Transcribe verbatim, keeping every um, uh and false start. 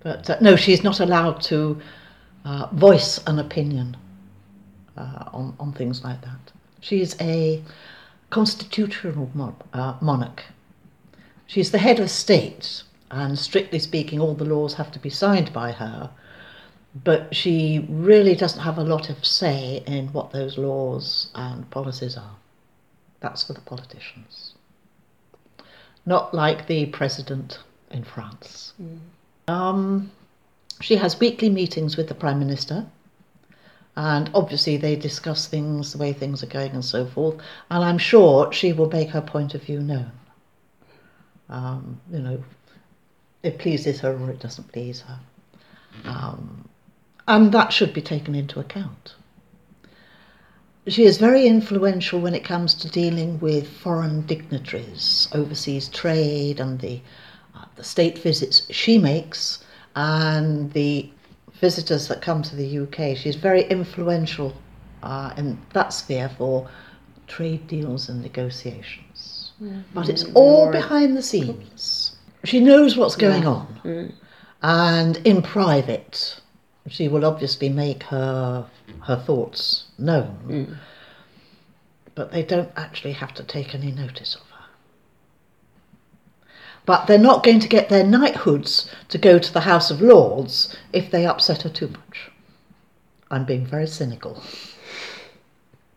But uh, no, she's not allowed to uh, voice an opinion uh, on, on things like that. She's a constitutional mon- uh, monarch. She's the head of state, and strictly speaking, all the laws have to be signed by her. But she really doesn't have a lot of say in what those laws and policies are. That's for the politicians. Not like the president in France. Mm. Um, she has weekly meetings with the Prime Minister, and obviously they discuss things, the way things are going and so forth, and I'm sure she will make her point of view known. Um, you know, it pleases her or it doesn't please her. Um, and that should be taken into account. She is very influential when it comes to dealing with foreign dignitaries, overseas trade, and the, uh, the state visits she makes, and the visitors that come to the U K. She's very influential uh, in that sphere for trade deals and negotiations. Mm-hmm. But it's all behind the scenes. She knows what's going yeah. on. Mm. And in private, she will obviously make her her thoughts known. Mm. But they don't actually have to take any notice of her. But they're not going to get their knighthoods to go to the House of Lords if they upset her too much. I'm being very cynical.